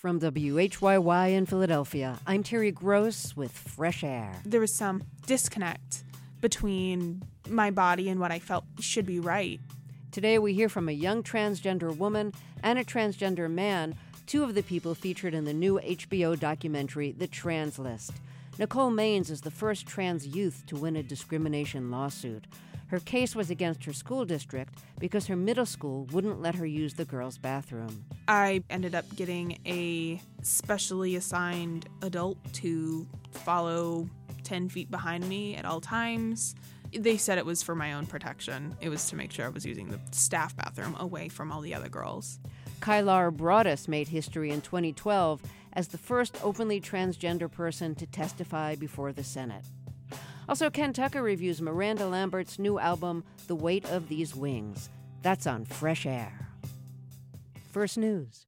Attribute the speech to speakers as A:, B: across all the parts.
A: From WHYY in Philadelphia, I'm Terry Gross with Fresh Air.
B: There was some disconnect between my body and what I felt should be right.
A: Today we hear from a young transgender woman and a transgender man, two of the people featured in the new HBO documentary, The Trans List. Nicole Maines is the first trans youth to win a discrimination lawsuit. Her case was against her school district because her middle school wouldn't let her use the girls' bathroom.
B: I ended up getting a specially assigned adult to follow 10 feet behind me at all times. They said it was for my own protection. It was to make sure I was using the staff bathroom away from all the other girls.
A: Kylar Broadus made history in 2012 as the first openly transgender person to testify before the Senate. Also, Ken Tucker reviews Miranda Lambert's new album, The Weight of These Wings. That's on Fresh Air. First News.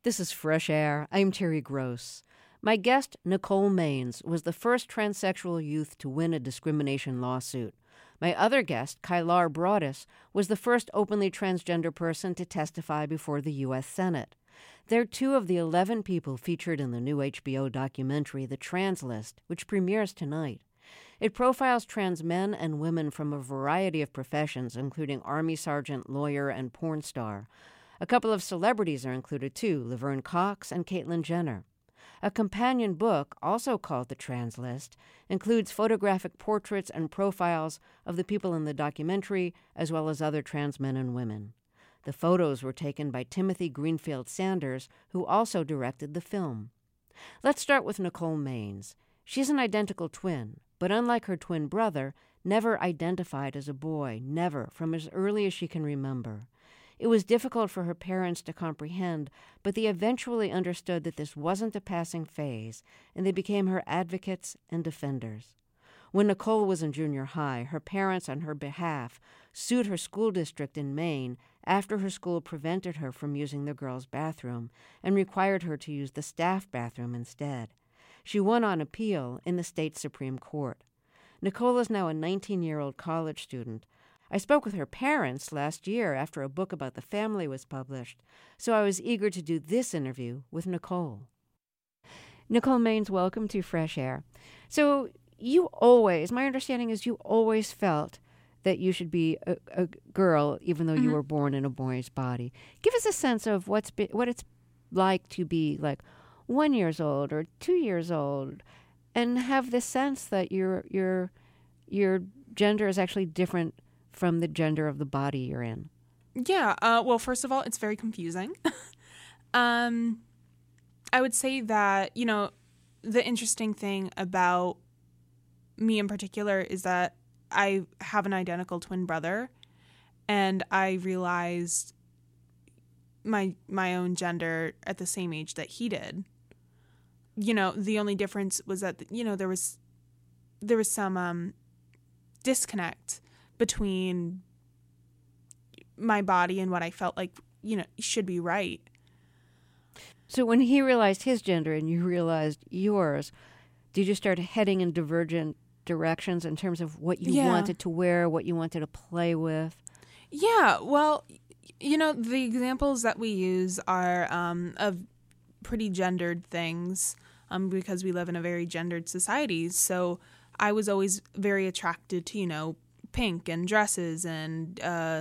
A: This is Fresh Air. I'm Terry Gross. My guest, Nicole Maines, was the first transsexual youth to win a discrimination lawsuit. My other guest, Kailar Broadus, was the first openly transgender person to testify before the U.S. Senate. They're two of the 11 people featured in the new HBO documentary, The Trans List, which premieres tonight. It profiles trans men and women from a variety of professions, including Army sergeant, lawyer, and porn star. A couple of celebrities are included, too, Laverne Cox and Caitlyn Jenner. A companion book, also called The Trans List, includes photographic portraits and profiles of the people in the documentary, as well as other trans men and women. The photos were taken by Timothy Greenfield Sanders, who also directed the film. Let's start with Nicole Maines. She's an identical twin, but unlike her twin brother, never identified as a boy, never, from as early as she can remember. It was difficult for her parents to comprehend, but they eventually understood that this wasn't a passing phase, and they became her advocates and defenders. When Nicole was in junior high, her parents, on her behalf, sued her school district in Maine after her school prevented her from using the girls' bathroom and required her to use the staff bathroom instead. She won on appeal in the state Supreme Court. Nicole is now a 19-year-old college student. I spoke with her parents last year after a book about the family was published, so I was eager to do this interview with Nicole. Nicole Maines, welcome to Fresh Air. So my understanding is you always felt that you should be a girl, even though you were born in a boy's body. Give us a sense of what it's like to be like 1 year old or 2 years old, and have the sense that your gender is actually different from the gender of the body you're in.
B: Yeah. Well, first of all, it's very confusing. I would say that, the interesting thing about me in particular is that I have an identical twin brother, and I realized my own gender at the same age that he did. The only difference was that, there was some disconnect between my body and what I felt like, should be right.
A: So when he realized his gender and you realized yours, did you start heading in divergent directions in terms of what you wanted to wear, what you wanted to play with?
B: Yeah, well, the examples that we use are of pretty gendered things because we live in a very gendered society. So I was always very attracted to, pink and dresses and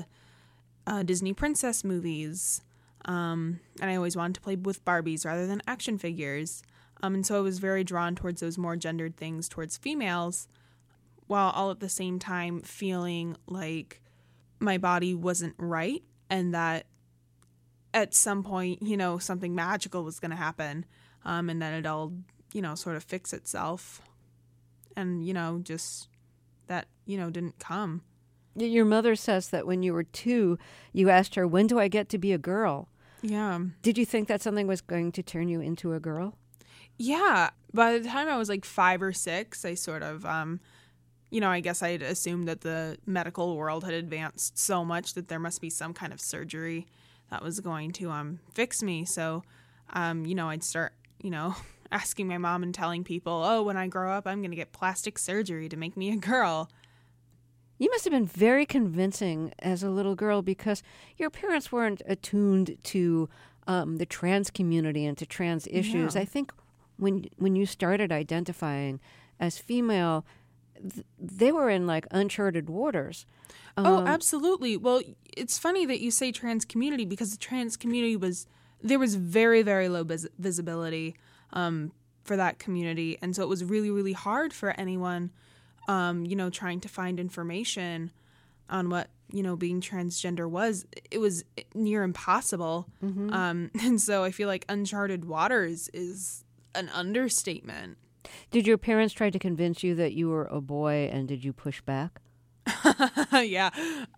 B: Disney princess movies. And I always wanted to play with Barbies rather than action figures. And so I was very drawn towards those more gendered things towards females, while all at the same time feeling like my body wasn't right and that at some point, something magical was going to happen, and then it all, sort of fix itself. And, just that, didn't come.
A: Your mother says that when you were 2, you asked her, when do I get to be a girl?
B: Yeah.
A: Did you think that something was going to turn you into a girl?
B: Yeah. By the time I was like 5 or 6, I sort of, I guess I'd assumed that the medical world had advanced so much that there must be some kind of surgery that was going to fix me. So, I'd start, asking my mom and telling people, oh, when I grow up, I'm going to get plastic surgery to make me a girl.
A: You must have been very convincing as a little girl because your parents weren't attuned to the trans community and to trans issues.
B: Yeah.
A: I think when you started identifying as female, they were in like uncharted waters.
B: Oh, absolutely. Well, it's funny that you say trans community because the trans community there was very, very low visibility for that community. And so it was really, really hard for anyone, trying to find information on what, being transgender was. It was near impossible. Mm-hmm. And so I feel like uncharted waters is an understatement.
A: Did your parents try to convince you that you were a boy, and did you push back?
B: Yeah.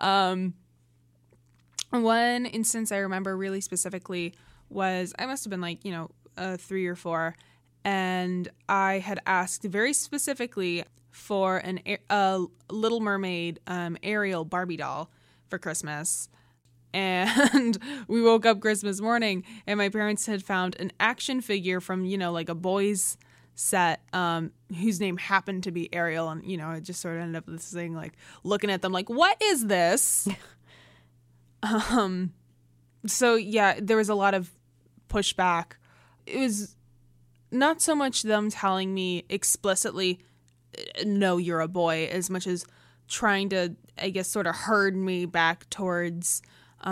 B: One instance I remember really specifically was I must have been like, 3 or 4, and I had asked very specifically for a Little Mermaid Ariel Barbie doll for Christmas. And we woke up Christmas morning and my parents had found an action figure from, like a boys set, whose name happened to be Ariel. And, it just sort of ended up this thing, like looking at them like, what is this? So yeah, there was a lot of pushback. It was not so much them telling me explicitly, no, you're a boy, as much as trying to, I guess, sort of herd me back towards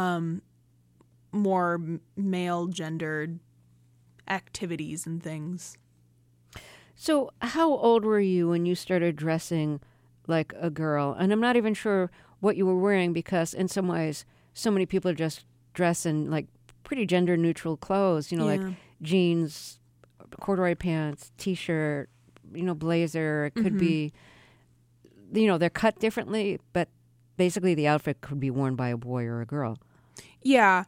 B: more male gendered activities and things.
A: So how old were you when you started dressing like a girl? And I'm not even sure what you were wearing, because in some ways, so many people just dress in like pretty gender neutral clothes, like jeans, corduroy pants, t-shirt, blazer. It could be, they're cut differently, but basically the outfit could be worn by a boy or a girl.
B: Yeah.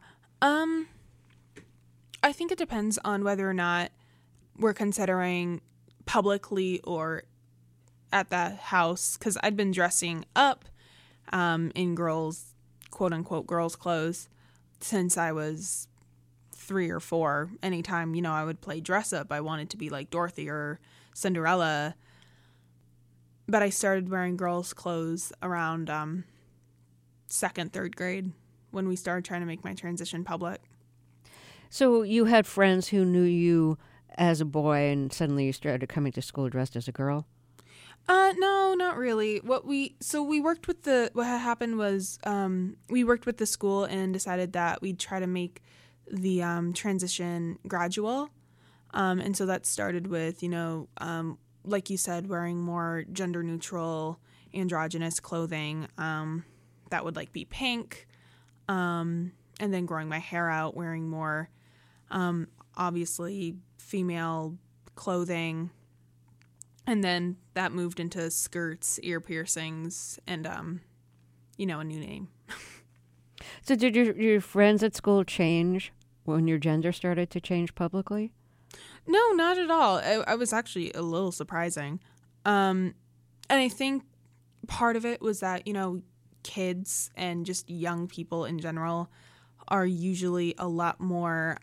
B: I think it depends on whether or not we're considering publicly or at the house, because I'd been dressing up in girls, quote unquote, girls' clothes since I was 3 or 4. Anytime, I would play dress up, I wanted to be like Dorothy or Cinderella. But I started wearing girls' clothes around 2nd, 3rd grade, when we started trying to make my transition public. So
A: you had friends who knew you as a boy and suddenly you started coming to school dressed as a girl?
B: No, not really. What happened was we worked with the school and decided that we'd try to make the transition gradual. And so that started with, like you said, wearing more gender neutral, androgynous clothing that would like be pink. And then growing my hair out, wearing more obviously female clothing. And then that moved into skirts, ear piercings, and, a new name.
A: So did your friends at school change when your gender started to change publicly?
B: No, not at all. I was actually a little surprising. And I think part of it was that, kids and just young people in general are usually a lot more,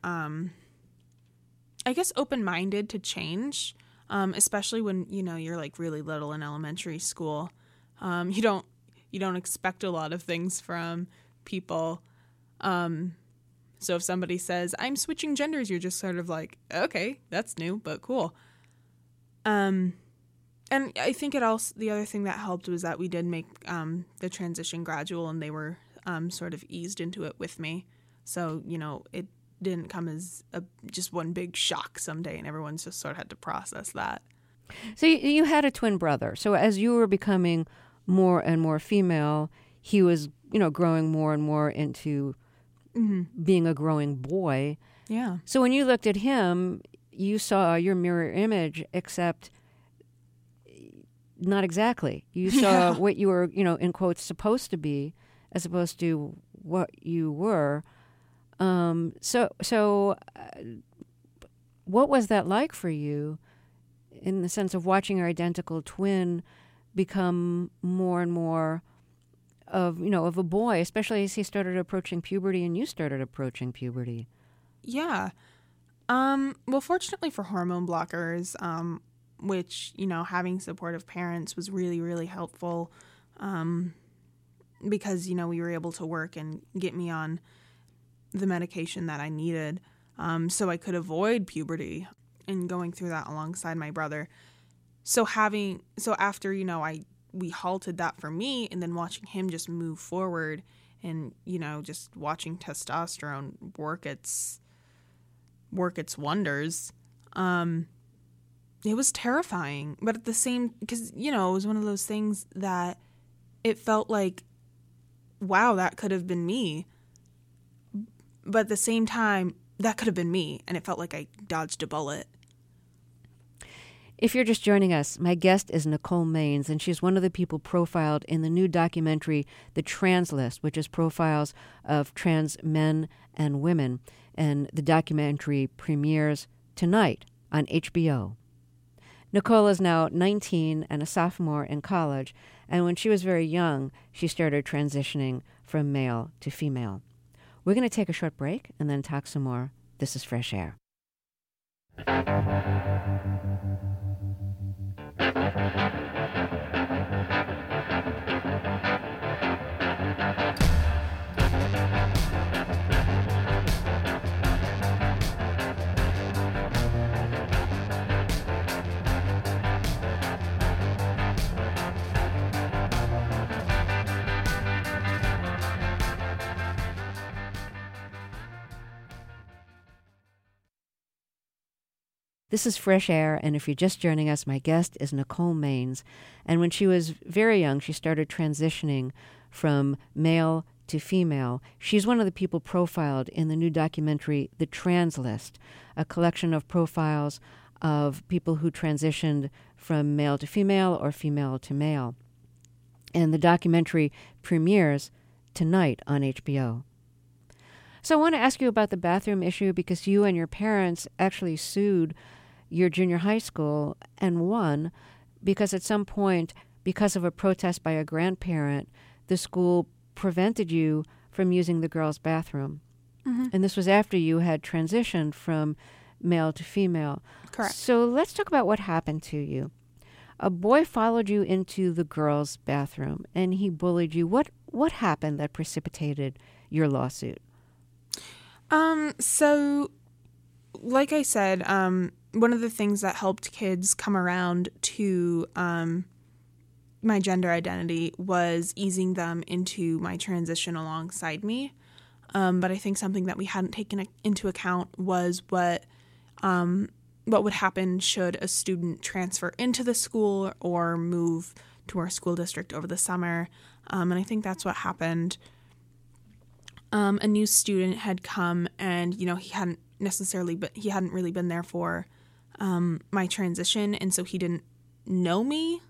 B: I guess, open-minded to change. Especially when, you're like really little in elementary school. You don't expect a lot of things from people. So if somebody says, I'm switching genders, you're just sort of like, okay, that's new, but cool. And I think the other thing that helped was that we did make the transition gradual, and they were sort of eased into it with me. So, it didn't come as just one big shock someday, and everyone's just sort of had to process that.
A: So you had a twin brother. So as you were becoming more and more female, he was, growing more and more into being a growing boy.
B: Yeah.
A: So when you looked at him, you saw your mirror image, except not exactly. You saw what you were, in quotes, supposed to be, as opposed to what you were. So what was that like for you, in the sense of watching your identical twin become more and more of a boy, especially as he started approaching puberty and you started approaching puberty?
B: Yeah. Well, fortunately for hormone blockers, which, having supportive parents was really, really helpful, because, we were able to work and get me on the medication that I needed, so I could avoid puberty and going through that alongside my brother. So after, we halted that for me, and then watching him just move forward and, just watching testosterone work its wonders, it was terrifying. But at the same, because, it was one of those things that it felt like, wow, that could have been me. But at the same time, that could have been me, and it felt like I dodged a bullet.
A: If you're just joining us, my guest is Nicole Maines, and she's one of the people profiled in the new documentary, The Trans List, which is profiles of trans men and women. And the documentary premieres tonight on HBO. Nicole is now 19 and a sophomore in college, and when she was very young, she started transitioning from male to female. We're going to take a short break and then talk some more. This is Fresh Air. This is Fresh Air, and if you're just joining us, my guest is Nicole Maines. And when she was very young, she started transitioning from male to female. She's one of the people profiled in the new documentary, The Trans List, a collection of profiles of people who transitioned from male to female or female to male. And the documentary premieres tonight on HBO. So I want to ask you about the bathroom issue, because you and your parents actually sued your junior high school and won, because at some point, because of a protest by a grandparent, the school prevented you from using the girls' bathroom. Mm-hmm. And this was after you had transitioned from male to female.
B: Correct.
A: So let's talk about what happened to you. A boy followed you into the girls' bathroom and he bullied you. What happened that precipitated your lawsuit?
B: So like I said, one of the things that helped kids come around to my gender identity was easing them into my transition alongside me. But I think something that we hadn't taken into account was what would happen should a student transfer into the school or move to our school district over the summer. And I think that's what happened. A new student had come, and he hadn't really been there for my transition, and so he didn't know me.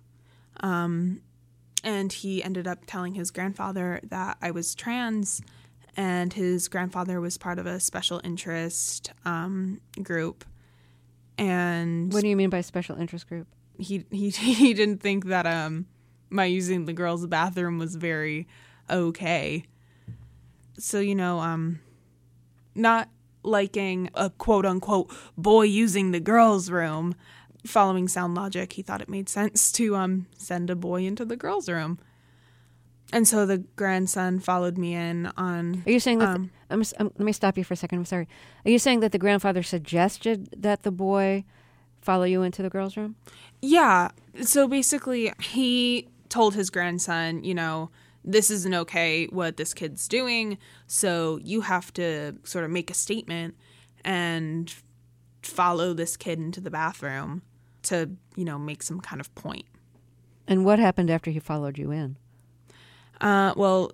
B: And he ended up telling his grandfather that I was trans, and his grandfather was part of a special interest group. And
A: what do you mean by special interest group?
B: He didn't think that my using the girls' bathroom was very okay. So, not liking a quote-unquote boy using the girls' room, following sound logic, he thought it made sense to send a boy into the girls' room. And so the grandson followed me in on...
A: Are you saying that... let me stop you for a second. I'm sorry. Are you saying that the grandfather suggested that the boy follow you into the girls' room?
B: Yeah. So basically, he told his grandson, this isn't okay what this kid's doing, so you have to sort of make a statement and follow this kid into the bathroom to, make some kind of point.
A: And what happened after he followed you in?
B: Well,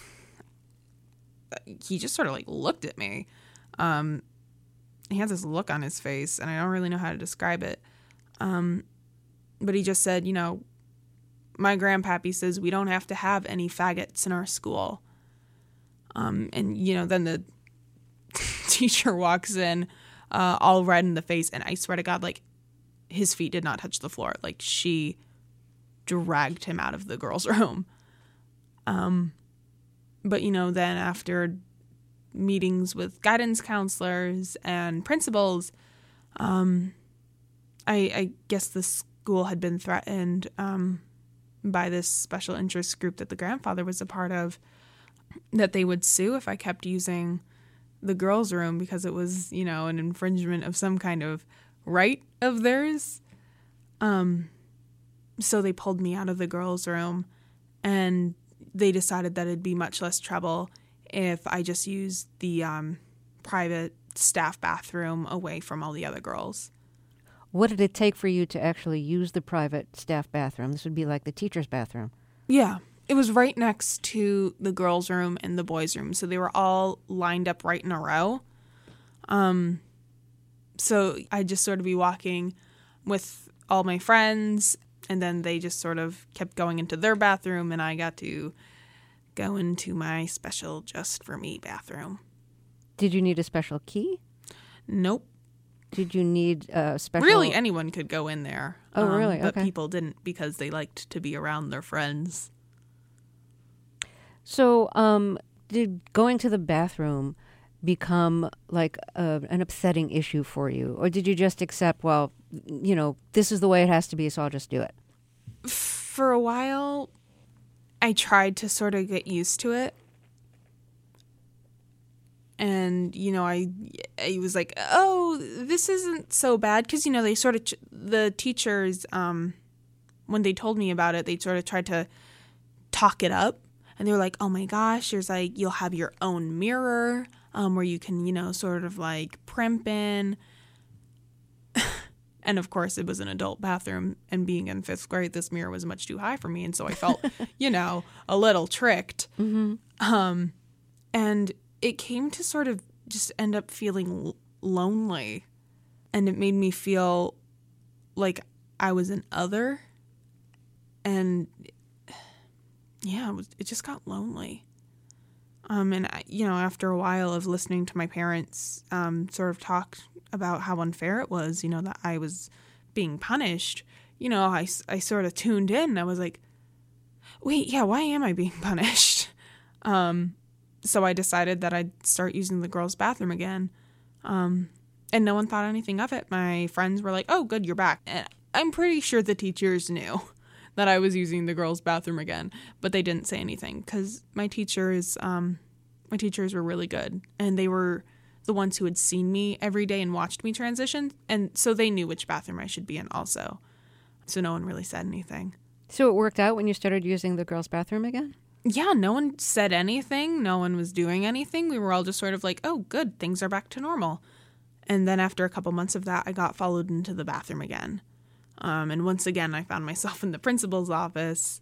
B: he just sort of looked at me. He had this look on his face, and I don't really know how to describe it. But he just said, my grandpappy says we don't have to have any faggots in our school. And, then the teacher walks in all red in the face, and I swear to God, his feet did not touch the floor. She dragged him out of the girls' room. But, then after meetings with guidance counselors and principals, I guess the school had been threatened by this special interest group that the grandfather was a part of, that they would sue if I kept using the girls' room because it was, an infringement of some kind of right of theirs. So they pulled me out of the girls' room, and they decided that it'd be much less trouble if I just used the private staff bathroom away from all the other girls.
A: What did it take for you to actually use the private staff bathroom? This would be like the teacher's bathroom.
B: Yeah. It was right next to the girls' room and the boys' room, so they were all lined up right in a row. So I'd just sort of be walking with all my friends, and then they just sort of kept going into their bathroom, and I got to go into my special just for me bathroom.
A: Did you need a special key?
B: Nope.
A: Did you need a special...
B: Really, anyone could go in there.
A: Oh, really? Okay.
B: But people didn't because they liked to be around their friends.
A: So did going to the bathroom become like an upsetting issue for you? Or did you just accept, well, this is the way it has to be, so I'll just do it?
B: For a while, I tried to sort of get used to it. And, I was like, oh, this isn't so bad. Because, they sort of, the teachers, when they told me about it, they sort of tried to talk it up. And they were like, oh my gosh, you'll have your own mirror where you can, sort of like primp in. And of course, it was an adult bathroom. And being in 5th grade, this mirror was much too high for me. And so I felt, a little tricked. Mm-hmm. And it came to sort of just end up feeling lonely. And it made me feel like I was an other. And yeah, it just got lonely. And after a while of listening to my parents sort of talk about how unfair it was, that I was being punished, I sort of tuned in. I was like, wait, yeah, why am I being punished? So I decided that I'd start using the girls' bathroom again. And no one thought anything of it. My friends were like, oh, good, you're back. And I'm pretty sure the teachers knew that I was using the girls' bathroom again, but they didn't say anything because my teachers were really good, and they were the ones who had seen me every day and watched me transition, and so they knew which bathroom I should be in also. So no one really said anything.
A: So it worked out when you started using the girls' bathroom again?
B: Yeah, no one said anything. No one was doing anything. We were all just sort of like, oh, good, things are back to normal. And then after a couple months of that, I got followed into the bathroom again. And once again, I found myself in the principal's office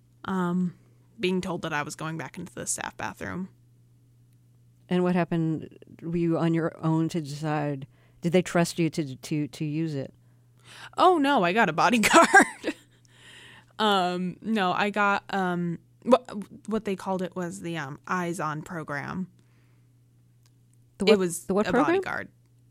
B: being told that I was going back into the staff bathroom.
A: And what happened? Were you on your own to decide? Did they trust you to use it?
B: Oh, no, I got a bodyguard. No, I got what they called it was the Eyes On program. It was
A: the what
B: a
A: program?
B: Bodyguard.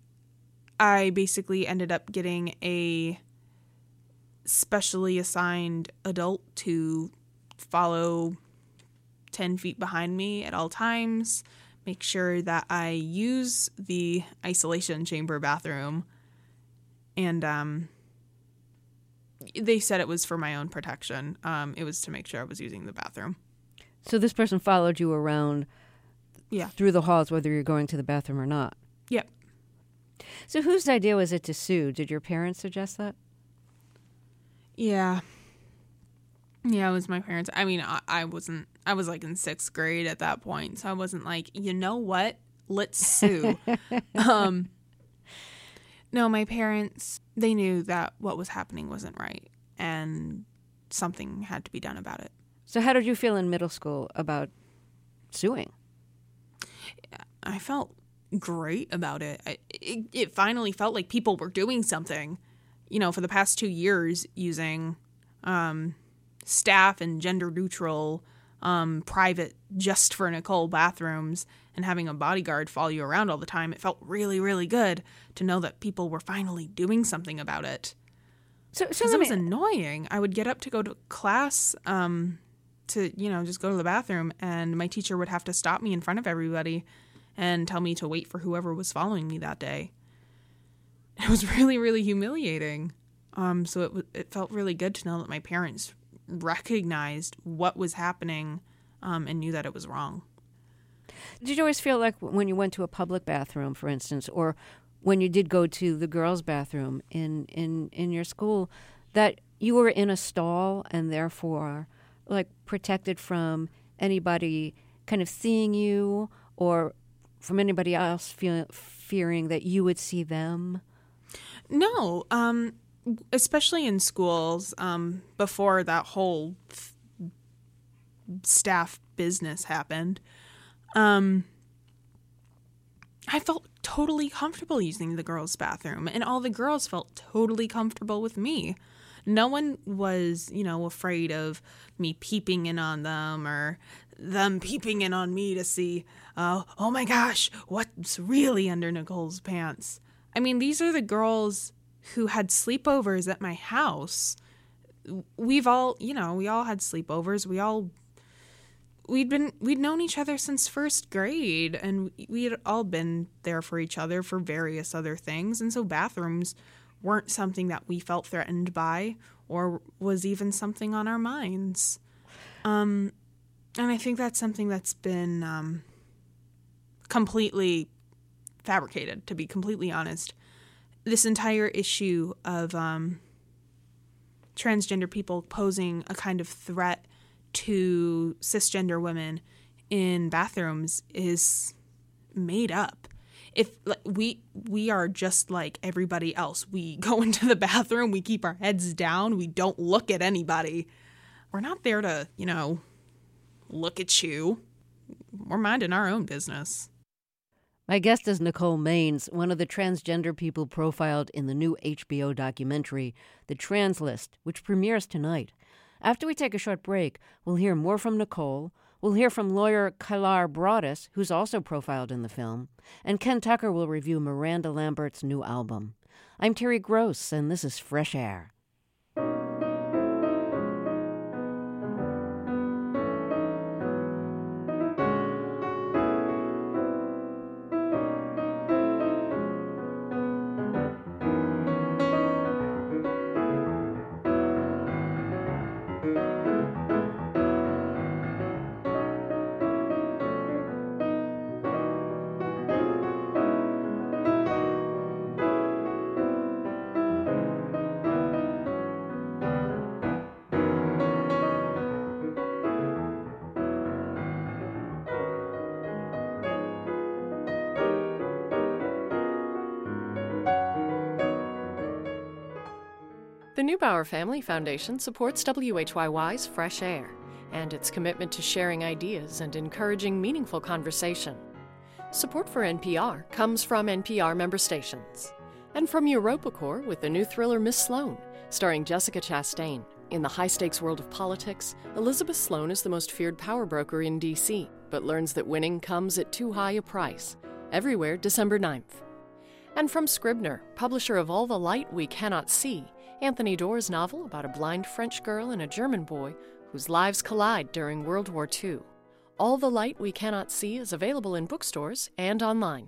B: I basically ended up getting a specially assigned adult to follow 10 feet behind me at all times, make sure that I use the isolation chamber bathroom, and they said it was for my own protection. It was to make sure I was using the bathroom.
A: So this person followed you around through the halls, whether you're going to the bathroom or not?
B: Yep.
A: So whose idea was it to sue? Did your parents suggest that?
B: Yeah. Yeah, it was my parents. I mean, I was like in 6th grade at that point, so I wasn't like, you know what? Let's sue. No, my parents, they knew that what was happening wasn't right, and something had to be done about it.
A: So how did you feel in middle school about suing?
B: I felt great about it. It finally felt like people were doing something. For the past 2 years, using staff and gender-neutral private just for Nicole bathrooms and having a bodyguard follow you around all the time, it felt really, really good to know that people were finally doing something about it. So it was annoying. I would get up to go to class to, just go to the bathroom, and my teacher would have to stop me in front of everybody and tell me to wait for whoever was following me that day. It was really, really humiliating. So it felt really good to know that my parents recognized what was happening and knew that it was wrong.
A: Did you always feel like when you went to a public bathroom, for instance, or when you did go to the girls' bathroom in your school, that you were in a stall and therefore like protected from anybody kind of seeing you or from anybody else fearing that you would see them?
B: No, especially in schools, before that whole staff business happened, I felt totally comfortable using the girls' bathroom, and all the girls felt totally comfortable with me. No one was, afraid of me peeping in on them or them peeping in on me to see, oh my gosh, what's really under Nicole's pants. I mean, these are the girls who had sleepovers at my house. We all had sleepovers. we'd known each other since first grade, and we had all been there for each other for various other things, and so bathrooms weren't something that we felt threatened by or was even something on our minds. And I think that's something that's been completely fabricated, to be completely honest. This entire issue of transgender people posing a kind of threat to cisgender women in bathrooms is made up. If we are just like everybody else, we go into the bathroom, we keep our heads down, we don't look at anybody. We're not there to, look at you. We're minding our own business.
A: My guest is Nicole Maines, one of the transgender people profiled in the new HBO documentary, The Trans List, which premieres tonight. After we take a short break, we'll hear more from Nicole. We'll hear from lawyer Kailar Broadus, who's also profiled in the film. And Ken Tucker will review Miranda Lambert's new album. I'm Terry Gross, and this is Fresh Air.
C: The Neubauer Family Foundation supports WHYY's Fresh Air and its commitment to sharing ideas and encouraging meaningful conversation. Support for NPR comes from NPR member stations and from EuropaCorps with the new thriller Miss Sloane, starring Jessica Chastain. In the high-stakes world of politics, Elizabeth Sloane is the most feared power broker in D.C., but learns that winning comes at too high a price. Everywhere, December 9th. And from Scribner, publisher of All the Light We Cannot See, Anthony Doerr's novel about a blind French girl and a German boy whose lives collide during World War II. All the Light We Cannot See is available in bookstores and online.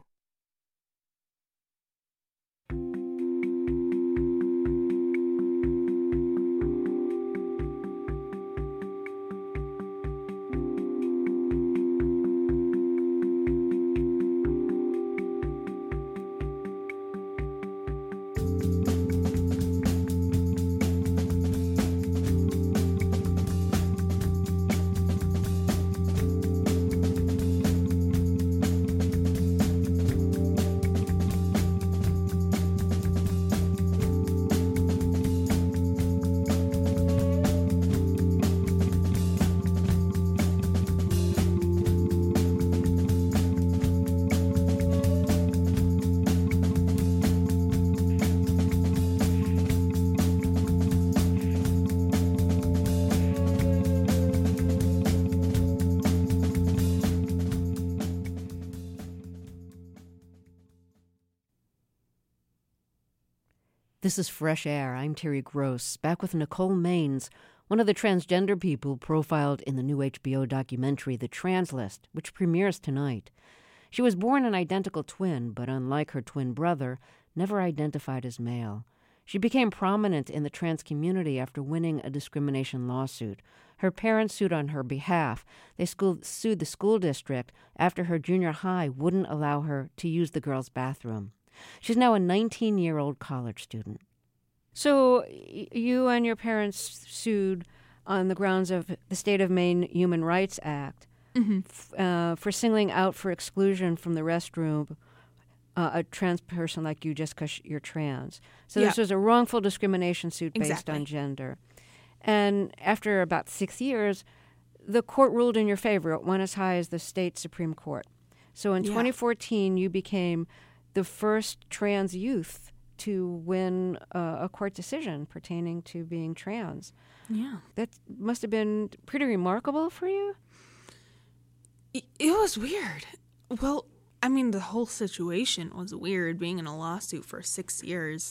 A: This is Fresh Air. I'm Terry Gross, back with Nicole Maines, one of the transgender people profiled in the new HBO documentary, The Trans List, which premieres tonight. She was born an identical twin, but unlike her twin brother, never identified as male. She became prominent in the trans community after winning a discrimination lawsuit. Her parents sued on her behalf. They sued the school district after her junior high wouldn't allow her to use the girls' bathroom. She's now a 19-year-old college student. So you and your parents sued on the grounds of the State of Maine Human Rights Act for singling out for exclusion from the restroom a trans person like you just because you're trans. So this was a wrongful discrimination suit based on gender. And after about 6 years, the court ruled in your favor. It went as high as the state Supreme Court. So in 2014, you became the first trans youth to win a court decision pertaining to being trans.
B: Yeah.
A: That must have been pretty remarkable for you?
B: It was weird. Well, I mean, the whole situation was weird, being in a lawsuit for 6 years.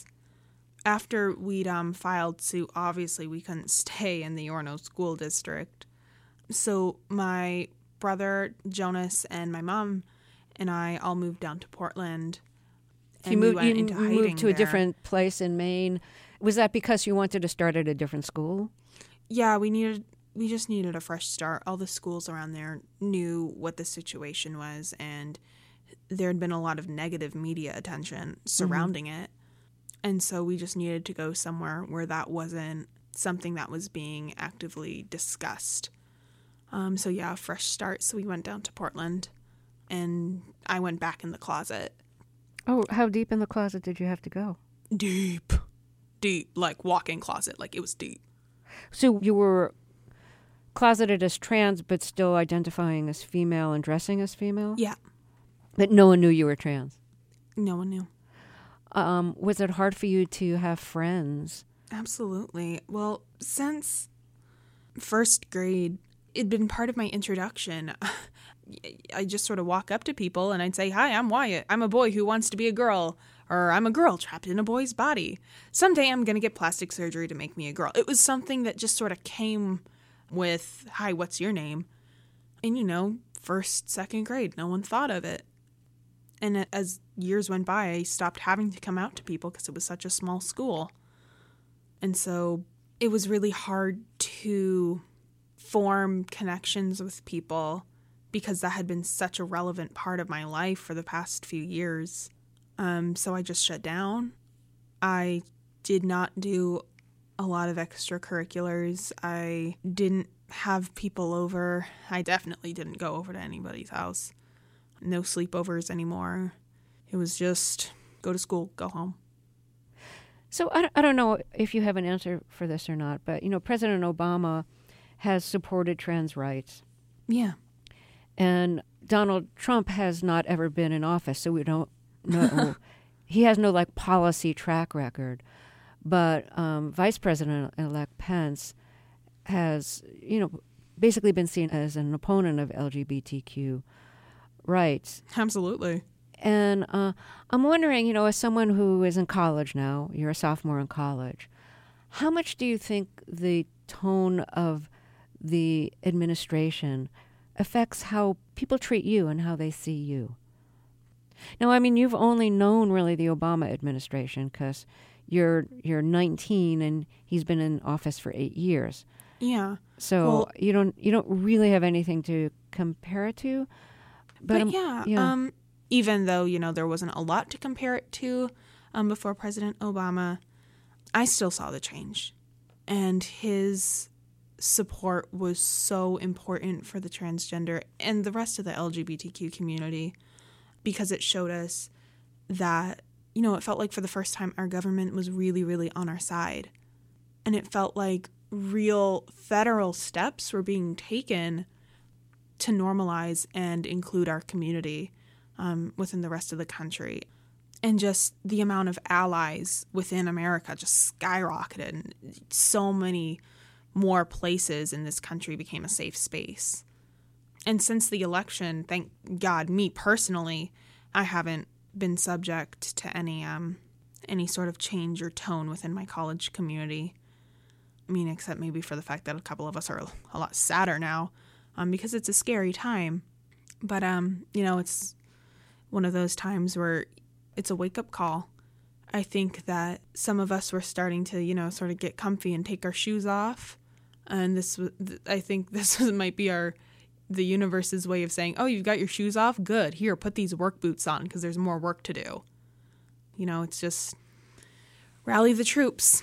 B: After we'd filed suit, obviously we couldn't stay in the Orono School District. So my brother, Jonas, and my mom and I all moved down to Portland.
A: So you moved to a different place in Maine. Was that because you wanted to start at a different school?
B: Yeah, we just needed a fresh start. All the schools around there knew what the situation was, and there had been a lot of negative media attention surrounding it. And so we just needed to go somewhere where that wasn't something that was being actively discussed. So yeah, a fresh start. So we went down to Portland, and I went back in the closet.
A: Oh, how deep in the closet did you have to go?
B: Deep, like walk-in closet. Like, it was deep.
A: So you were closeted as trans, but still identifying as female and dressing as female?
B: Yeah.
A: But no one knew you were trans?
B: No one knew.
A: Was it hard for you to have friends?
B: Absolutely. Well, since first grade, it'd been part of my introduction. I just sort of walk up to people and I'd say, "Hi, I'm Wyatt. I'm a boy who wants to be a girl." Or, "I'm a girl trapped in a boy's body. Someday I'm going to get plastic surgery to make me a girl." It was something that just sort of came with, "Hi, what's your name?" And, first, second grade, no one thought of it. And as years went by, I stopped having to come out to people because it was such a small school. And so it was really hard to form connections with people because that had been such a relevant part of my life for the past few years. So I just shut down. I did not do a lot of extracurriculars. I didn't have people over. I definitely didn't go over to anybody's house. No sleepovers anymore. It was just go to school, go home.
A: So I don't know if you have an answer for this or not, but, President Obama has supported trans rights.
B: Yeah.
A: And Donald Trump has not ever been in office, so we don't know. He has no, policy track record. But Vice President-elect Pence has, basically been seen as an opponent of LGBTQ rights.
B: Absolutely.
A: And I'm wondering, as someone who is in college now, you're a sophomore in college, how much do you think the tone of the administration affects how people treat you and how they see you? Now, you've only known really the Obama administration because you're 19 and he's been in office for 8 years.
B: Yeah.
A: So you don't really have anything to compare it to.
B: But even though, there wasn't a lot to compare it to before President Obama, I still saw the change. And his support was so important for the transgender and the rest of the LGBTQ community because it showed us that, it felt like for the first time our government was really, really on our side. And it felt like real federal steps were being taken to normalize and include our community within the rest of the country. And just the amount of allies within America just skyrocketed. And so many more places in this country became a safe space. And since the election, thank God, me personally, I haven't been subject to any sort of change or tone within my college community. Except maybe for the fact that a couple of us are a lot sadder now. Because it's a scary time. But, it's one of those times where it's a wake-up call. I think that some of us were starting to, sort of get comfy and take our shoes off. And I think this might be the universe's way of saying, "Oh, you've got your shoes off? Good. Here, put these work boots on because there's more work to do." It's just rally the troops.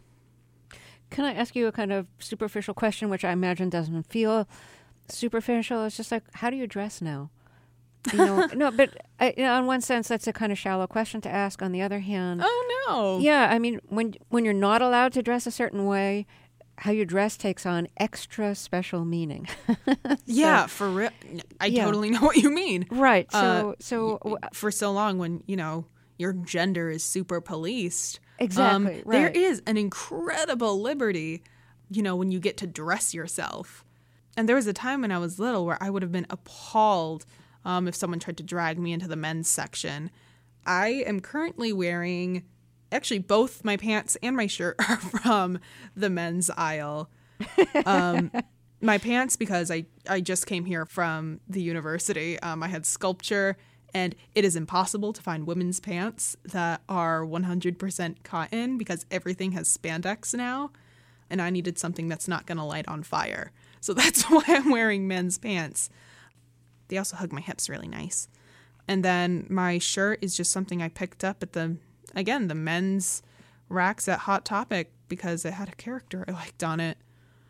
A: Can I ask you a kind of superficial question, which I imagine doesn't feel superficial? It's just like, how do you dress now? No, but in one sense, that's a kind of shallow question to ask. On the other hand,
B: oh no,
A: yeah, when you're not allowed to dress a certain way, how you dress takes on extra special meaning.
B: Yeah, for real. I totally know what you mean.
A: Right.
B: So for so long, when your gender is super policed,
A: exactly. Right.
B: There is an incredible liberty, when you get to dress yourself. And there was a time when I was little where I would have been appalled if someone tried to drag me into the men's section. I am currently wearing, actually both my pants and my shirt are from the men's aisle. My pants, because I just came here from the university. I had sculpture, and it is impossible to find women's pants that are 100% cotton because everything has spandex now, and I needed something that's not going to light on fire. So that's why I'm wearing men's pants. They also hug my hips really nice. And then my shirt is just something I picked up at the men's racks at Hot Topic because it had a character I liked on it.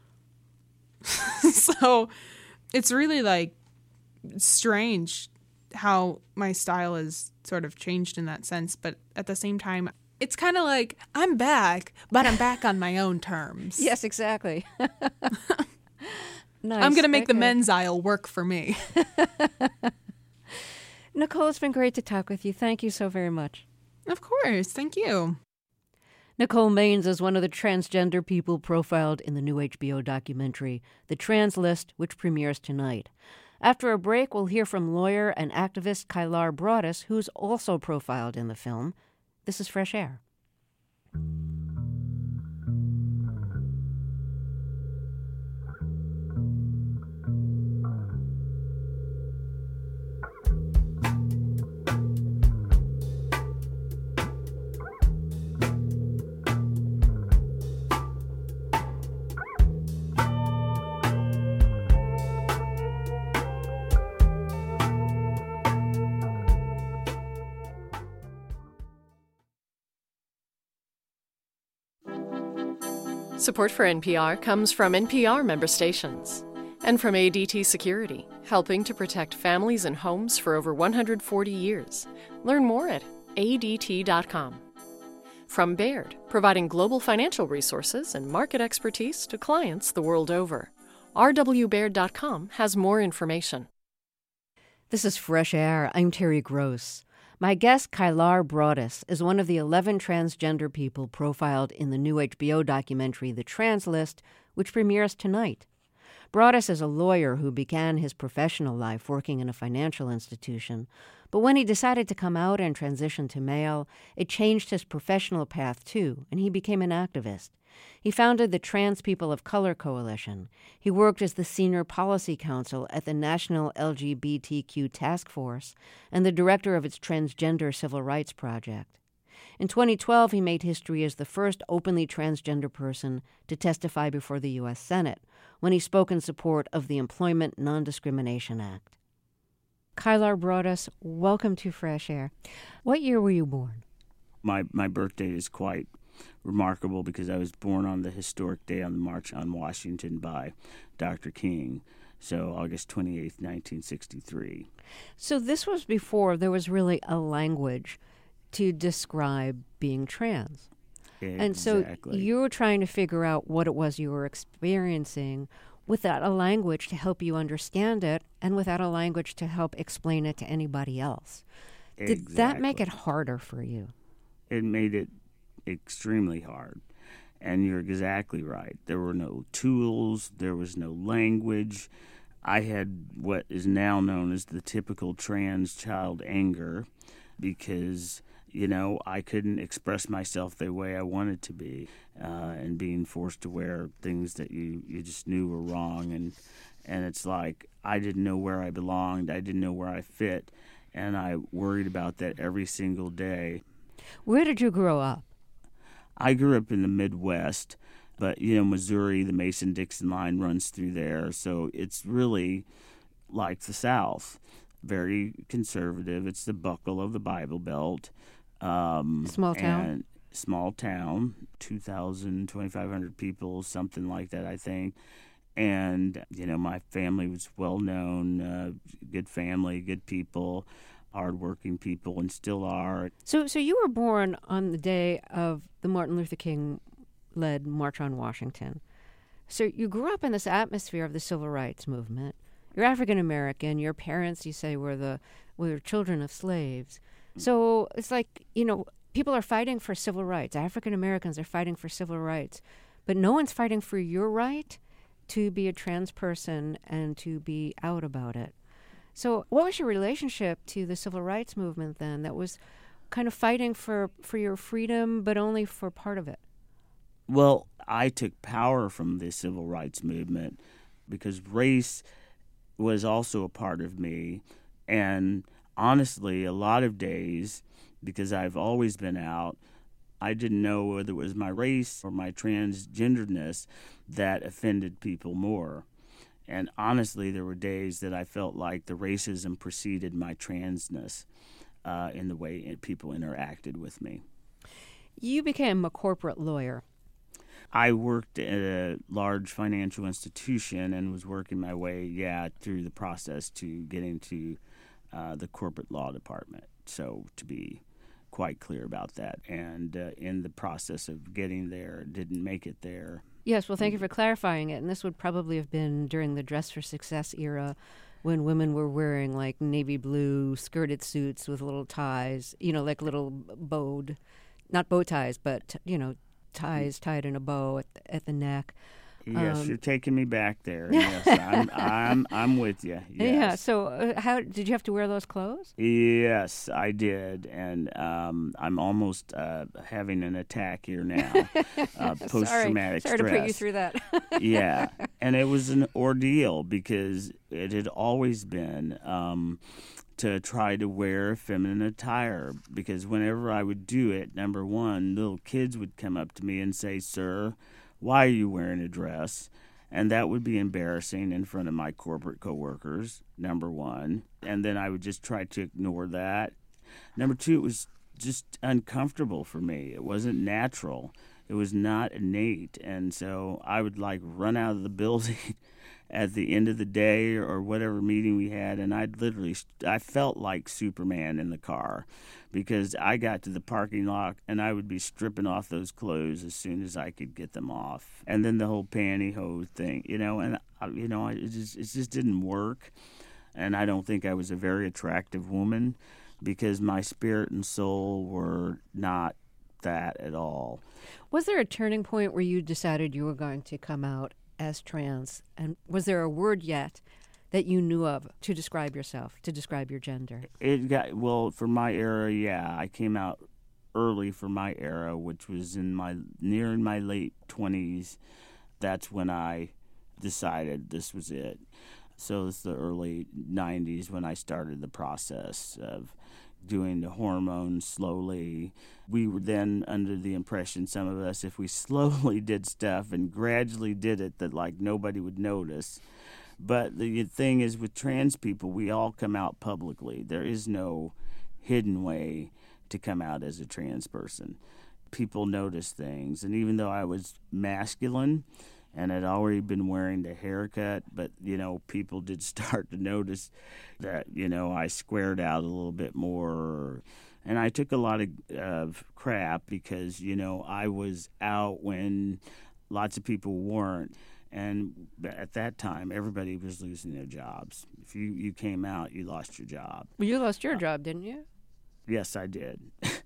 B: So it's really like strange how my style has sort of changed in that sense. But at the same time, it's kind of like I'm back, but I'm back on my own terms.
A: Yes, exactly. Nice.
B: I'm going to make the men's aisle work for me.
A: Nicole, it's been great to talk with you. Thank you so very much.
B: Of course. Thank you.
A: Nicole Maines is one of the transgender people profiled in the new HBO documentary, The Trans List, which premieres tonight. After a break, we'll hear from lawyer and activist Kylar Broadus, who's also profiled in the film. This is Fresh Air.
C: Support for NPR comes from NPR member stations and from ADT Security, helping to protect families and homes for over 140 years. Learn more at ADT.com. From Baird, providing global financial resources and market expertise to clients the world over. RWBaird.com has more information.
A: This is Fresh Air. I'm Terry Gross. My guest, Kylar Broadus, is one of the 11 transgender people profiled in the new HBO documentary, The Trans List, which premieres tonight. Broadus is a lawyer who began his professional life working in a financial institution, but when he decided to come out and transition to male, it changed his professional path too, and he became an activist. He founded the Trans People of Color Coalition. He worked as the senior policy counsel at the National LGBTQ Task Force and the director of its Transgender Civil Rights Project. In 2012, he made history as the first openly transgender person to testify before the U.S. Senate when he spoke in support of the Employment Non-Discrimination Act. Kylar Broadus, welcome to Fresh Air. What year were you born?
D: My birthday is quite remarkable because I was born on the historic day on the March on Washington by Dr. King, so August 28th, 1963.
A: So this was before there was really a language to describe being trans.
D: Exactly.
A: And so you were trying to figure out what it was you were experiencing without a language to help you understand it and without a language to help explain it to anybody else. Did that make it harder for you?
D: It made it extremely hard. And you're exactly right. There were no tools. There was no language. I had what is now known as the typical trans child anger because, I couldn't express myself the way I wanted to be and being forced to wear things that you just knew were wrong. And it's like I didn't know where I belonged. I didn't know where I fit. And I worried about that every single day.
A: Where did you grow up?
D: I grew up in the Midwest, but, Missouri, the Mason-Dixon line runs through there. So it's really like the South, very conservative. It's the buckle of the Bible Belt.
A: Small town?
D: And small town, 2,000, 2,500 people, something like that, I think. And, my family was well-known, good family, good people, hardworking people, and still are. So
A: you were born on the day of the Martin Luther King-led March on Washington. So you grew up in this atmosphere of the civil rights movement. You're African American. Your parents, you say, were children of slaves. So it's like, people are fighting for civil rights. African Americans are fighting for civil rights, but no one's fighting for your right to be a trans person and to be out about it. So what was your relationship to the civil rights movement then that was kind of fighting for your freedom, but only for part of it?
D: Well, I took power from the civil rights movement because race was also a part of me. And honestly, a lot of days, because I've always been out, I didn't know whether it was my race or my transgenderedness that offended people more. And honestly, there were days that I felt like the racism preceded my transness in the way people interacted with me.
A: You became a corporate lawyer.
D: I worked at a large financial institution and was working my way, through the process to getting to the corporate law department. So to be quite clear about that. And in the process of getting there, didn't make it there.
A: Yes, well, thank you for clarifying it. And this would probably have been during the Dress for Success era, when women were wearing like navy blue skirted suits with little ties, like little bowed, not bow ties, but, ties tied in a bow at the neck.
D: Yes, you're taking me back there. Yes, I'm with you. Yes.
A: Yeah. So, how did you have to wear those clothes?
D: Yes, I did, and I'm almost having an attack here now. Post-traumatic stress.
A: Sorry to put you through that.
D: Yeah, and it was an ordeal because it had always been to try to wear feminine attire, because whenever I would do it, number one, little kids would come up to me and say, "Sir, why are you wearing a dress?" And that would be embarrassing in front of my corporate coworkers, number one. And then I would just try to ignore that. Number two, it was just uncomfortable for me. It wasn't natural. It was not innate. And so I would run out of the building at the end of the day or whatever meeting we had, and I felt like Superman in the car, because I got to the parking lot and I would be stripping off those clothes as soon as I could get them off. And then the whole pantyhose thing, it just didn't work. And I don't think I was a very attractive woman, because my spirit and soul were not that at all.
A: Was there a turning point where you decided you were going to come out as trans? And was there a word yet that you knew of to describe yourself, to describe your gender?
D: For my era, I came out early for my era, which was in my late 20s. That's when I decided this was it. So it's the early 90s when I started the process of doing the hormones slowly. We were then under the impression, some of us, if we slowly did stuff and gradually did it, that nobody would notice. But the thing is, with trans people, we all come out publicly. There is no hidden way to come out as a trans person. People notice things. And even though I was masculine and had already been wearing the haircut, but, people did start to notice that, I squared out a little bit more. And I took a lot of crap because, I was out when lots of people weren't. And at that time, everybody was losing their jobs. If you came out, you lost your job.
A: Well, you lost your job, didn't you?
D: Yes, I did.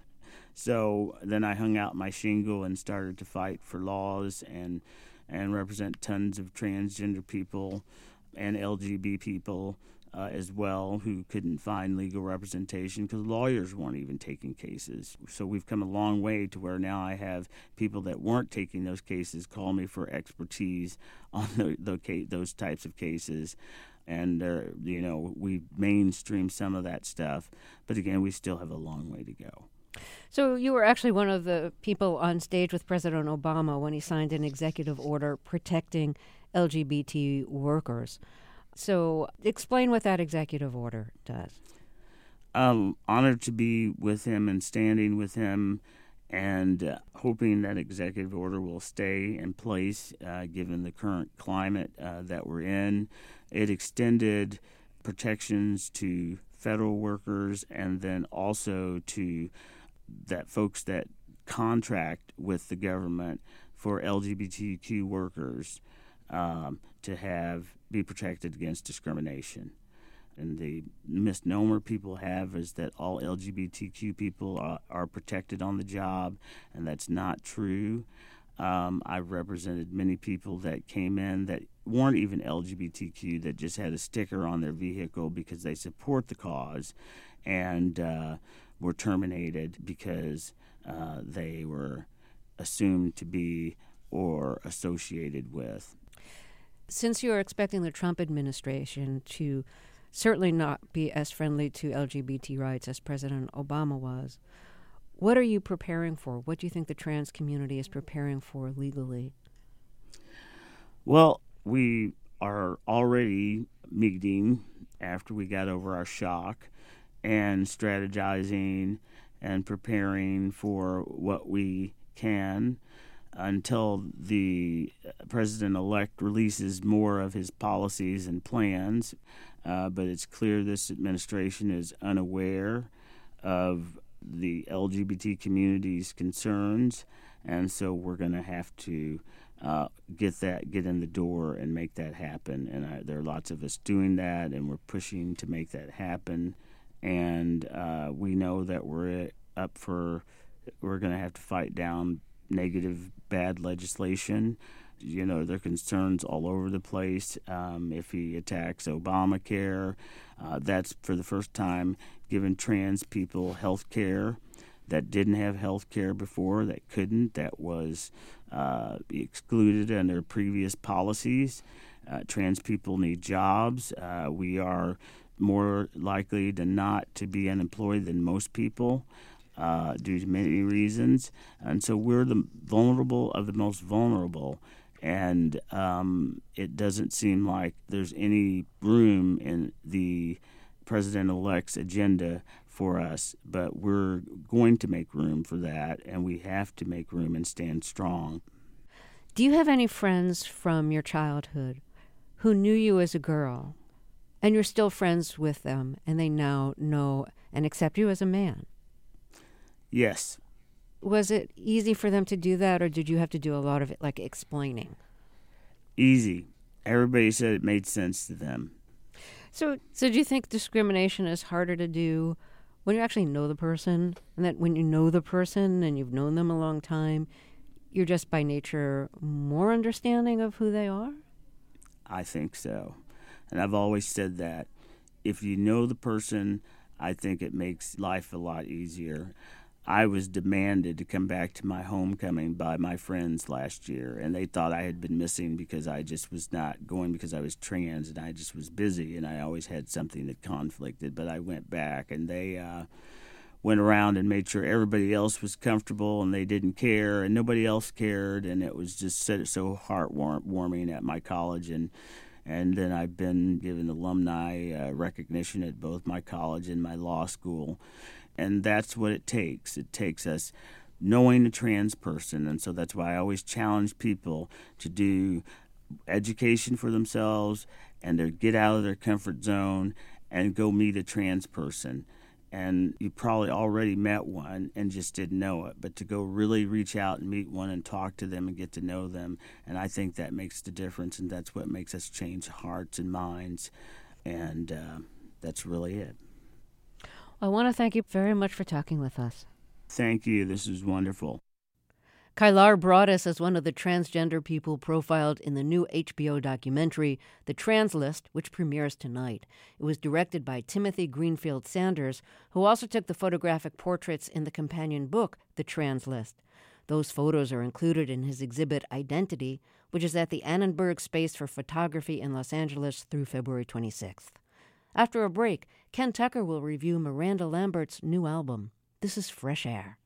D: So then I hung out my shingle and started to fight for laws and represent tons of transgender people and LGBT people as well, who couldn't find legal representation because lawyers weren't even taking cases. So we've come a long way to where now I have people that weren't taking those cases call me for expertise on those types of cases. And, we mainstream some of that stuff. But again, we still have a long way to go.
A: So you were actually one of the people on stage with President Obama when he signed an executive order protecting LGBT workers. So explain what that executive order does.
D: Honored to be with him and standing with him, and hoping that executive order will stay in place given the current climate that we're in. It extended protections to federal workers and then also to that folks that contract with the government for LGBTQ workers to be protected against discrimination. And the misnomer people have is that all LGBTQ people are protected on the job, and that's not true. I've represented many people that came in that weren't even LGBTQ, that just had a sticker on their vehicle because they support the cause, and were terminated because they were assumed to be or associated with.
A: Since you're expecting the Trump administration to certainly not be as friendly to LGBT rights as President Obama was, what are you preparing for? What do you think the trans community is preparing for legally?
D: Well, we are already meeting after we got over our shock and strategizing and preparing for what we can until the president-elect releases more of his policies and plans. But it's clear this administration is unaware of the LGBT community's concerns, and so we're going to have to get in the door and make that happen. And there are lots of us doing that, and we're pushing to make that happen. And we know that we're going to have to fight down negative, bad legislation. You know, there are concerns all over the place. If he attacks Obamacare, that's for the first time given trans people health care that didn't have health care before, that couldn't, that was excluded under previous policies. Trans people need jobs. We are more likely than not to be unemployed than most people due to many reasons. And so we're the vulnerable of the most vulnerable. And it doesn't seem like there's any room in the president-elect's agenda for us, but we're going to make room for that, and we have to make room and stand strong.
A: Do you have any friends from your childhood who knew you as a girl, and you're still friends with them, and they now know and accept you as a man?
D: Yes.
A: Was it easy for them to do that, or did you have to do a lot of it, like explaining?
D: Easy. Everybody said it made sense to them.
A: So do you think discrimination is harder to do when you actually know the person, and that when you know the person and you've known them a long time, you're just by nature more understanding of who they are?
D: I think so. And I've always said that. If you know the person, I think it makes life a lot easier. I was demanded to come back to my homecoming by my friends last year, and they thought I had been missing because I just was not going because I was trans, and I just was busy, and I always had something that conflicted. But I went back, and they went around and made sure everybody else was comfortable, and they didn't care, and nobody else cared, and it was just so heartwarming at my college. And then I've been given alumni recognition at both my college and my law school. And that's what it takes. It takes us knowing a trans person. And so that's why I always challenge people to do education for themselves and to get out of their comfort zone and go meet a trans person. And you probably already met one and just didn't know it. But to go really reach out and meet one and talk to them and get to know them, and I think that makes the difference, and that's what makes us change hearts and minds. And that's really it.
A: I want to thank you very much for talking with us.
D: Thank you. This is wonderful.
A: Kailar Broadus is one of the transgender people profiled in the new HBO documentary, The Trans List, which premieres tonight. It was directed by Timothy Greenfield Sanders, who also took the photographic portraits in the companion book, The Trans List. Those photos are included in his exhibit Identity, which is at the Annenberg Space for Photography in Los Angeles through February 26th. After a break, Ken Tucker will review Miranda Lambert's new album. This is Fresh Air.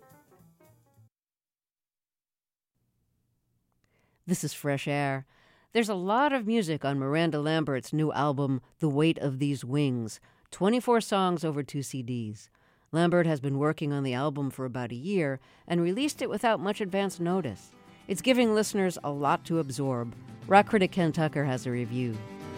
A: This is Fresh Air. There's a lot of music on Miranda Lambert's new album, The Weight of These Wings, 24 songs over 2 CDs. Lambert has been working on the album for about a year and released it without much advance notice. It's giving listeners a lot to absorb. Rock critic Ken Tucker has a review.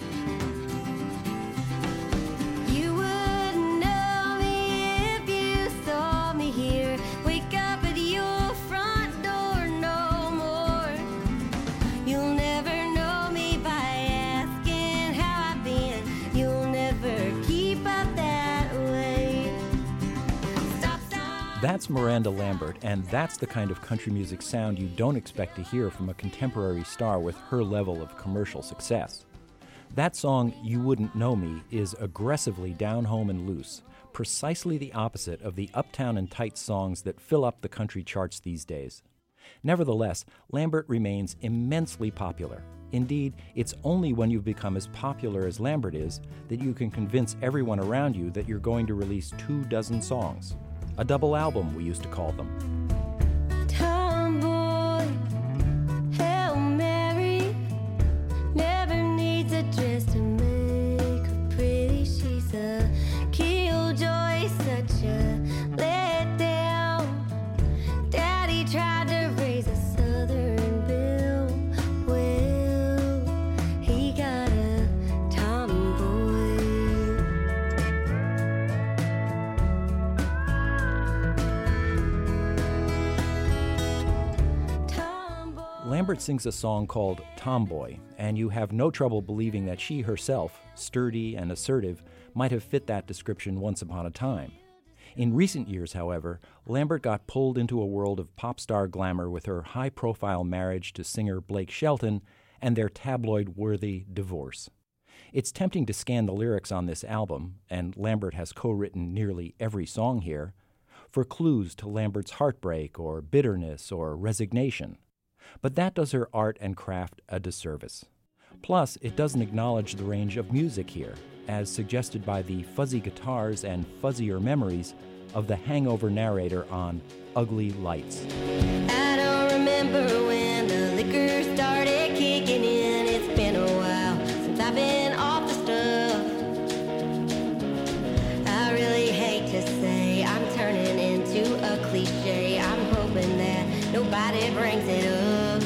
E: You wouldn't know me if you saw me here. Wake up at your front door no more. You'll never know me by asking how I've been. You'll never keep up that way. Stop.
F: That's Miranda Lambert, and that's the kind of country music sound you don't expect to hear from a contemporary star with her level of commercial success. That song, You Wouldn't Know Me, is aggressively down home and loose, precisely the opposite of the uptown and tight songs that fill up the country charts these days. Nevertheless, Lambert remains immensely popular. Indeed, it's only when you've become as popular as Lambert is that you can convince everyone around you that you're going to release 24 songs. A double album, we used to call them.
E: Tomboy, Hail Mary, never needs a dress to make her pretty. She's a killjoy, such a letdown. Daddy tried to raise a Southern belle. Well, he got a tomboy.
F: Lambert sings a song called Tomboy, and you have no trouble believing that she herself, sturdy and assertive, might have fit that description once upon a time. In recent years, however, Lambert got pulled into a world of pop star glamour with her high-profile marriage to singer Blake Shelton and their tabloid-worthy divorce. It's tempting to scan the lyrics on this album, and Lambert has co-written nearly every song here, for clues to Lambert's heartbreak or bitterness or resignation. But that does her art and craft a disservice. Plus, it doesn't acknowledge the range of music here, as suggested by the fuzzy guitars and fuzzier memories of the hangover narrator on Ugly Lights.
E: I don't remember when the liquor started kicking in. It's been a while since I've been off the stuff. I really hate to say I'm turning into a cliche. I'm hoping that nobody brings it up.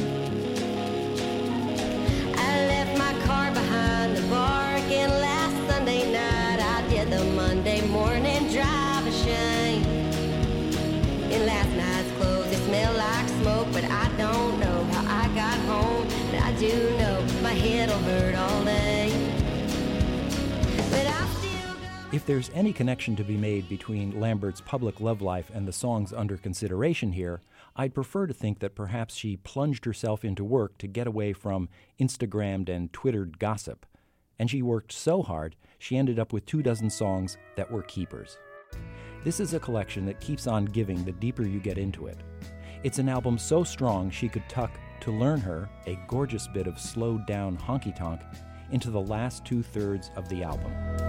E: I left my car behind the bar again last Sunday night. I did the Monday morning drive of shame. In last night's clothes, they smell like smoke, but I don't know how I got home. But I do know my head'll hurt all day. But I still go.
F: If there's any connection to be made between Lambert's public love life and the songs under consideration here, I'd prefer to think that perhaps she plunged herself into work to get away from Instagrammed and Twittered gossip. And she worked so hard, she ended up with 24 songs that were keepers. This is a collection that keeps on giving the deeper you get into it. It's an album so strong she could tuck To Learn Her, a gorgeous bit of slowed down honky-tonk, into the last 2/3 of the album.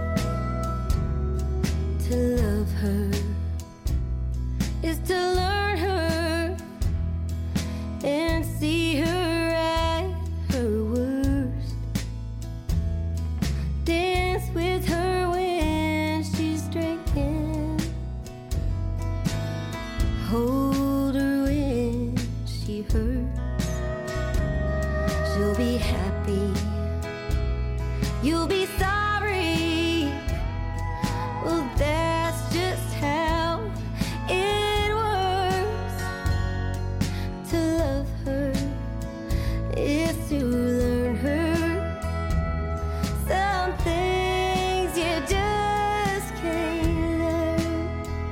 E: To love her is to learn her and see her at her worst. Dance with her when she's drinking. Hold her when she hurts. She'll be happy. You'll be sorry. Well, that's just how it works. To love her is to learn her. Some things you just can't learn.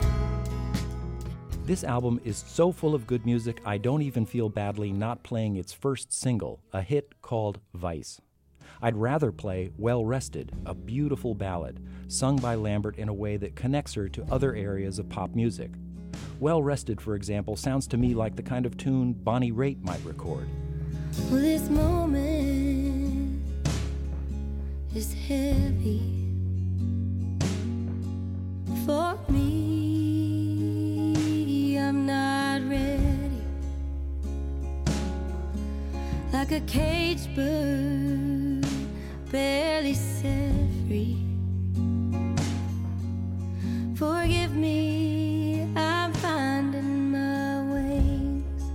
F: This album is so full of good music, I don't even feel badly not playing its first single, a hit called Vice. I'd rather play Well Rested, a beautiful ballad, sung by Lambert in a way that connects her to other areas of pop music. Well Rested, for example, sounds to me like the kind of tune Bonnie Raitt might record.
E: Well, this moment is heavy for me. I'm not ready. like a caged bird, barely set free. Forgive me, I'm finding my wings.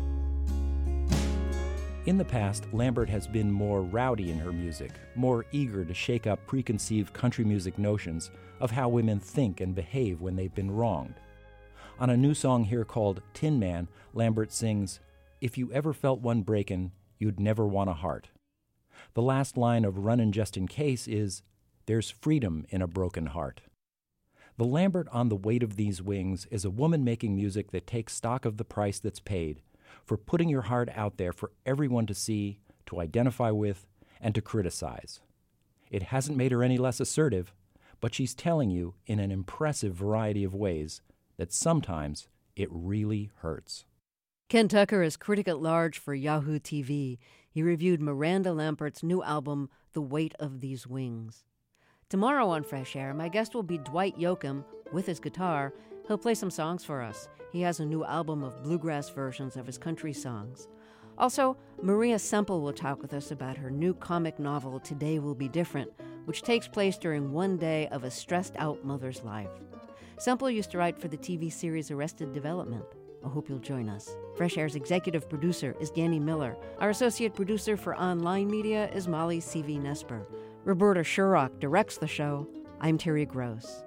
F: In the past, Lambert has been more rowdy in her music, more eager to shake up preconceived country music notions of how women think and behave when they've been wronged. On a new song here called Tin Man, Lambert sings, "If you ever felt one breakin', you'd never want a heart." The last line of Runnin' Just in Case is, "There's freedom in a broken heart." The Lambert on the Weight of These Wings is a woman making music that takes stock of the price that's paid for putting your heart out there for everyone to see, to identify with, and to criticize. It hasn't made her any less assertive, but she's telling you in an impressive variety of ways that sometimes it really hurts.
A: Ken Tucker is critic at large for Yahoo TV. He reviewed Miranda Lambert's new album, The Weight of These Wings. Tomorrow on Fresh Air, my guest will be Dwight Yoakam with his guitar. He'll play some songs for us. He has a new album of bluegrass versions of his country songs. Also, Maria Semple will talk with us about her new comic novel, Today Will Be Different, which takes place during one day of a stressed-out mother's life. Semple used to write for the TV series Arrested Development. I hope you'll join us. Fresh Air's executive producer is Danny Miller. Our associate producer for online media is Molly C.V. Nesper. Roberta Shurock directs the show. I'm Terry Gross.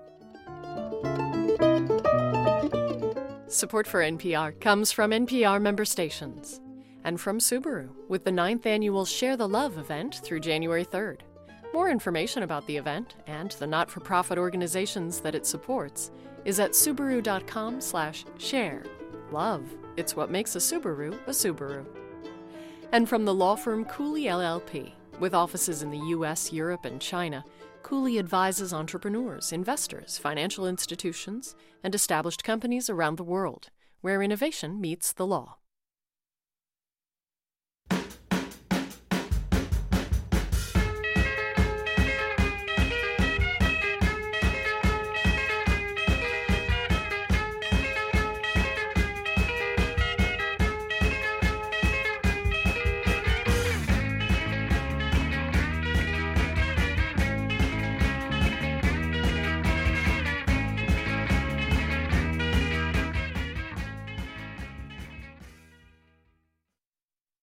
C: Support for NPR comes from NPR member stations and from Subaru with the 9th annual Share the Love event through January 3rd. More information about the event and the not-for-profit organizations that it supports is at Subaru.com/share. Love, it's what makes a Subaru a Subaru. And from the law firm Cooley LLP, with offices in the U.S., Europe, and China, Cooley advises entrepreneurs, investors, financial institutions, and established companies around the world, where innovation meets the law.